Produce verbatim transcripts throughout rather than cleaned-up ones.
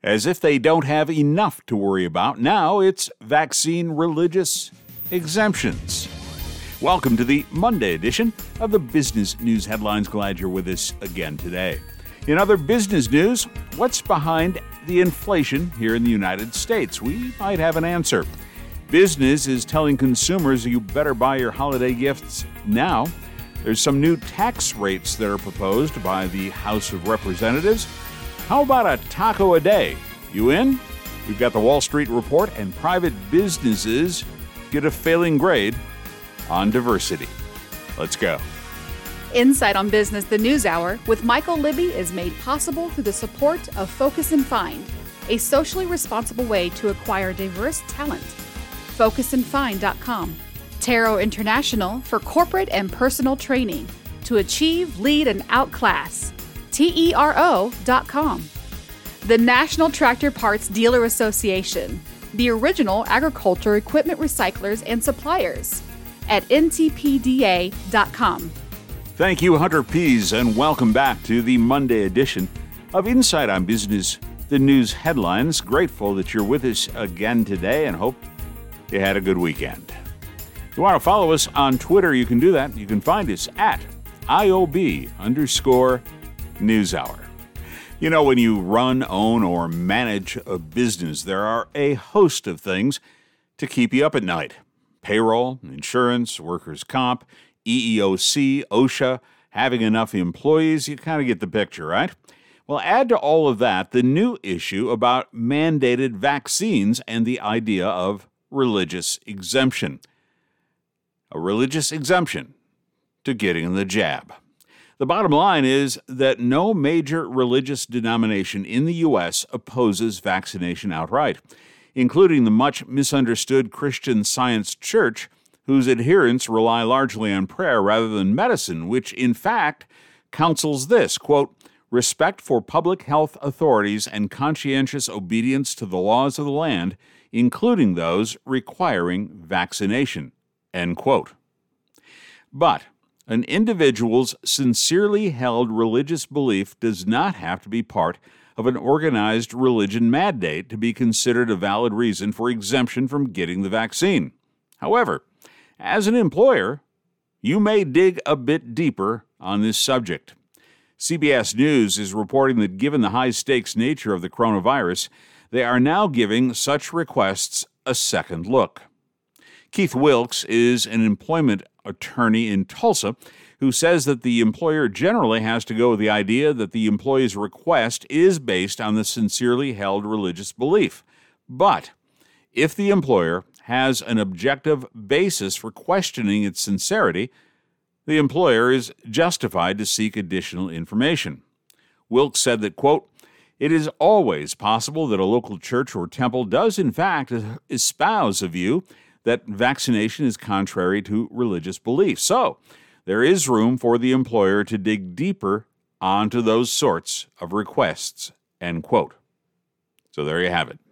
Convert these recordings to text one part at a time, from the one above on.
As if they don't have enough to worry about, now it's vaccine religious exemptions. Welcome to the Monday edition of the Business News Headlines. Glad you're with us again today. In other business news, what's behind the inflation here in the United States? We might have an answer. Business is telling consumers you better buy your holiday gifts now. There's some new tax rates that are proposed by the House of Representatives. How about a taco a day? You in? We've got the Wall Street Report, and private businesses get a failing grade on diversity. Let's go. Insight on Business, the News Hour with Michael Libby is made possible through the support of Focus and Find, a socially responsible way to acquire diverse talent. focus and find dot com. Tero International for corporate and personal training to achieve, lead, and outclass. T E R O dot com. The National Tractor Parts Dealer Association, the original agriculture equipment recyclers and suppliers, at N T P D A dot com. Thank you, Hunter Pease, and welcome back to the Monday edition of Insight on Business, the News Headlines. Grateful that you're with us again today and hope you had a good weekend. If you want to follow us on Twitter, you can do that. You can find us at I O B underscore NewsHour. You know, when you run, own, or manage a business, there are a host of things to keep you up at night. Payroll, insurance, workers' comp, E E O C, OSHA, having enough employees, you kind of get the picture, right? Well, add to all of that the new issue about mandated vaccines and the idea of religious exemption. A religious exemption to getting the jab. The bottom line is that no major religious denomination in the U S opposes vaccination outright, including the much misunderstood Christian Science Church, whose adherents rely largely on prayer rather than medicine, which in fact counsels this, quote, respect for public health authorities and conscientious obedience to the laws of the land, including those requiring vaccination, end quote. But an individual's sincerely held religious belief does not have to be part of an organized religion mandate to be considered a valid reason for exemption from getting the vaccine. However, as an employer, you may dig a bit deeper on this subject. C B S News is reporting that given the high-stakes nature of the coronavirus, they are now giving such requests a second look. Keith Wilkes is an employment attorney in Tulsa who says that the employer generally has to go with the idea that the employee's request is based on the sincerely held religious belief. But if the employer has an objective basis for questioning its sincerity, the employer is justified to seek additional information. Wilkes said that, quote, it is always possible that a local church or temple does in fact espouse a view that vaccination is contrary to religious belief. So, there is room for the employer to dig deeper onto those sorts of requests, end quote. So there you have it.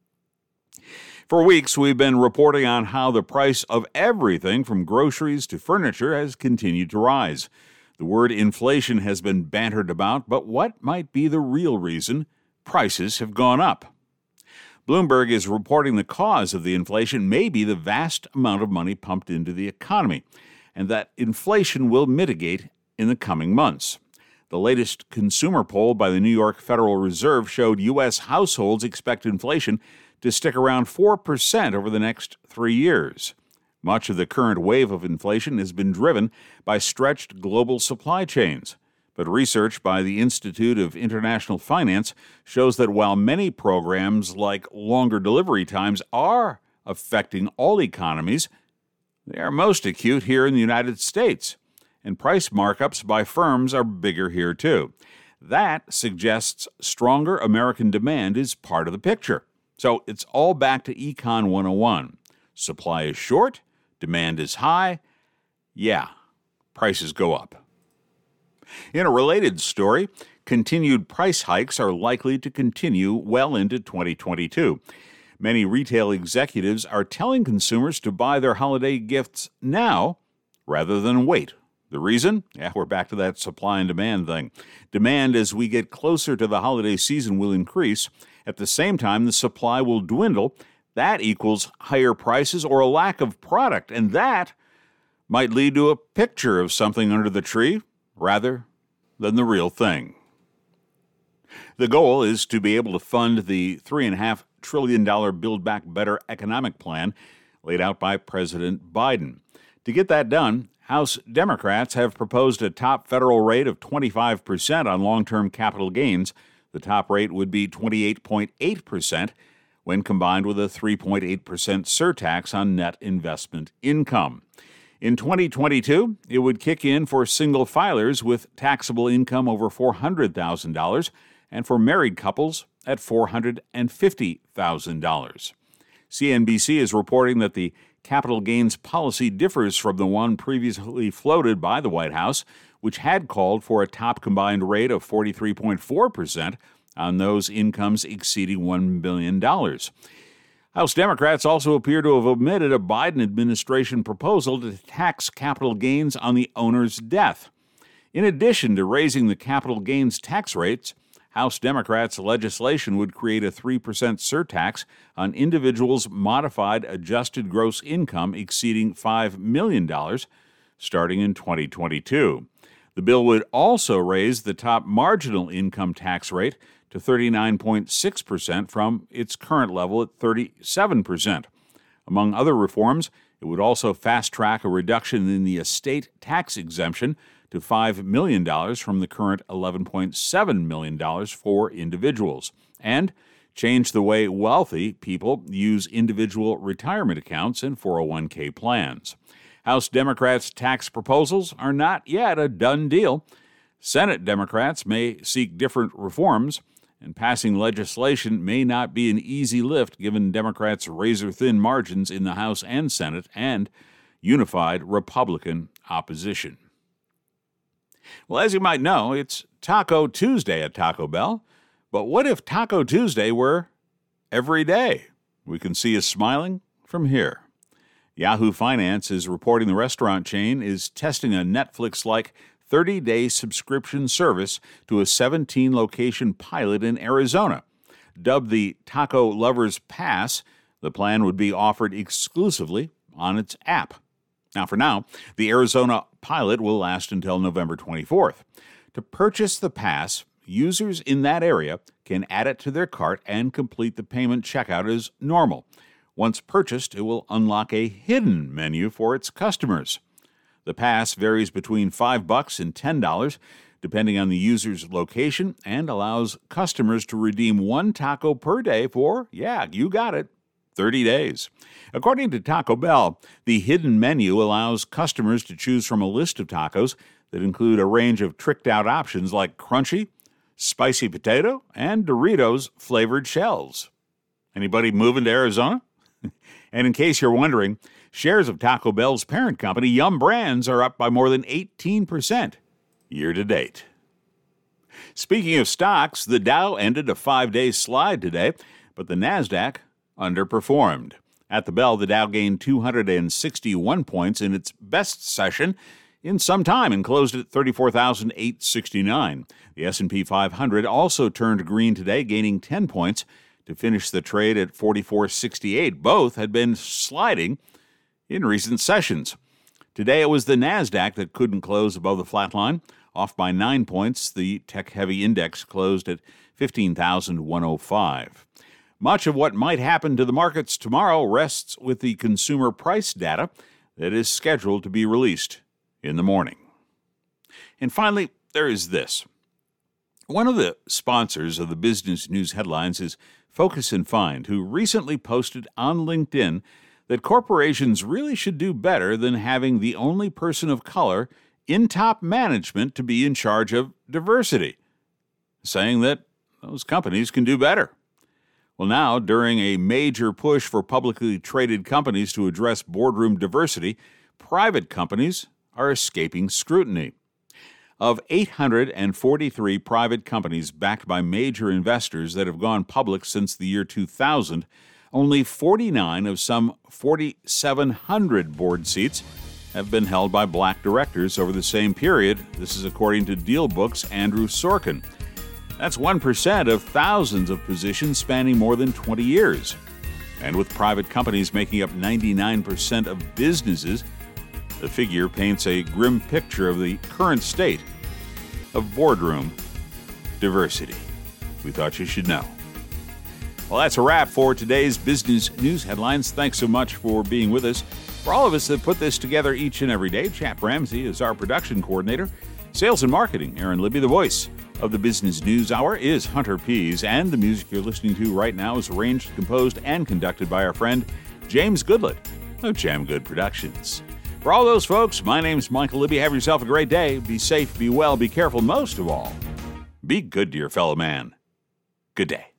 For weeks, we've been reporting on how the price of everything from groceries to furniture has continued to rise. The word inflation has been bantered about, but what might be the real reason prices have gone up? Bloomberg is reporting the cause of the inflation may be the vast amount of money pumped into the economy, and that inflation will mitigate in the coming months. The latest consumer poll by the New York Federal Reserve showed U S households expect inflation to stick around four percent over the next three years. Much of the current wave of inflation has been driven by stretched global supply chains. But research by the Institute of International Finance shows that while many programs like longer delivery times are affecting all economies, they are most acute here in the United States, and price markups by firms are bigger here too. That suggests stronger American demand is part of the picture. So it's all back to Econ one oh one. Supply is short, demand is high. Yeah, prices go up. In a related story, continued price hikes are likely to continue well into twenty twenty-two. Many retail executives are telling consumers to buy their holiday gifts now rather than wait. The reason? Yeah, we're back to that supply and demand thing. Demand as we get closer to the holiday season will increase, At the same time, the supply will dwindle. That equals higher prices or a lack of product, and that might lead to a picture of something under the tree rather than the real thing. The goal is to be able to fund the three point five trillion dollars Build Back Better economic plan laid out by President Biden. To get that done, House Democrats have proposed a top federal rate of twenty-five percent on long-term capital gains. The top rate would be twenty-eight point eight percent when combined with a three point eight percent surtax on net investment income. In twenty twenty-two, it would kick in for single filers with taxable income over four hundred thousand dollars and for married couples at four hundred fifty thousand dollars. C N B C is reporting that the capital gains policy differs from the one previously floated by the White House, which had called for a top combined rate of forty-three point four percent on those incomes exceeding one billion dollars. House Democrats also appear to have omitted a Biden administration proposal to tax capital gains on the owner's death. In addition to raising the capital gains tax rates, House Democrats' legislation would create a three percent surtax on individuals' modified adjusted gross income exceeding five million dollars starting in twenty twenty-two. The bill would also raise the top marginal income tax rate to thirty-nine point six percent from its current level at thirty-seven percent. Among other reforms, it would also fast-track a reduction in the estate tax exemption to five million dollars from the current eleven point seven million dollars for individuals, and change the way wealthy people use individual retirement accounts and four oh one k plans. House Democrats' tax proposals are not yet a done deal. Senate Democrats may seek different reforms, and passing legislation may not be an easy lift given Democrats' razor-thin margins in the House and Senate and unified Republican opposition. Well, as you might know, it's Taco Tuesday at Taco Bell. But what if Taco Tuesday were every day? We can see you smiling from here. Yahoo Finance is reporting the restaurant chain is testing a Netflix-like thirty-day subscription service to a seventeen-location pilot in Arizona. Dubbed the Taco Lovers Pass, the plan would be offered exclusively on its app. Now, for now, the Arizona pilot will last until November twenty-fourth. To purchase the pass, users in that area can add it to their cart and complete the payment checkout as normal. Once purchased, it will unlock a hidden menu for its customers. The pass varies between five bucks and ten dollars, depending on the user's location, and allows customers to redeem one taco per day for, yeah, you got it, thirty days. According to Taco Bell, the hidden menu allows customers to choose from a list of tacos that include a range of tricked-out options like crunchy, spicy potato, and Doritos flavored shells. Anybody moving to Arizona? And in case you're wondering, shares of Taco Bell's parent company, Yum Brands, are up by more than eighteen percent year to date. Speaking of stocks, the Dow ended a five-day slide today, but the NASDAQ underperformed. At the bell, the Dow gained two hundred sixty-one points in its best session in some time and closed at thirty-four thousand eight hundred sixty-nine. The S and P five hundred also turned green today, gaining ten points to finish the trade at forty-four sixty-eight. Both had been sliding in recent sessions. Today it was the NASDAQ that couldn't close above the flat line. Off by nine points, the tech-heavy index closed at fifteen thousand one hundred five. Much of what might happen to the markets tomorrow rests with the consumer price data that is scheduled to be released in the morning. And finally, there is this. One of the sponsors of the Business News Headlines is Focus and Find, who recently posted on LinkedIn that corporations really should do better than having the only person of color in top management to be in charge of diversity, saying that those companies can do better. Well, now, during a major push for publicly traded companies to address boardroom diversity, private companies are escaping scrutiny. Of eight hundred forty-three private companies backed by major investors that have gone public since the year two thousand, only forty-nine of some four thousand seven hundred board seats have been held by black directors over the same period. This is according to DealBook's Andrew Sorkin. That's one percent of thousands of positions spanning more than twenty years. And with private companies making up ninety-nine percent of businesses, the figure paints a grim picture of the current state of boardroom diversity. We thought you should know. Well, that's a wrap for today's business news headlines. Thanks so much for being with us. For all of us that put this together each and every day, Chap Ramsey is our production coordinator. Sales and marketing, Aaron Libby. The voice of the Business News Hour is Hunter Pease, and the music you're listening to right now is arranged, composed, and conducted by our friend James Goodlett of Jam Good Productions. For all those folks, my name's Michael Libby. Have yourself a great day. Be safe, be well, be careful. Most of all, be good to your fellow man. Good day.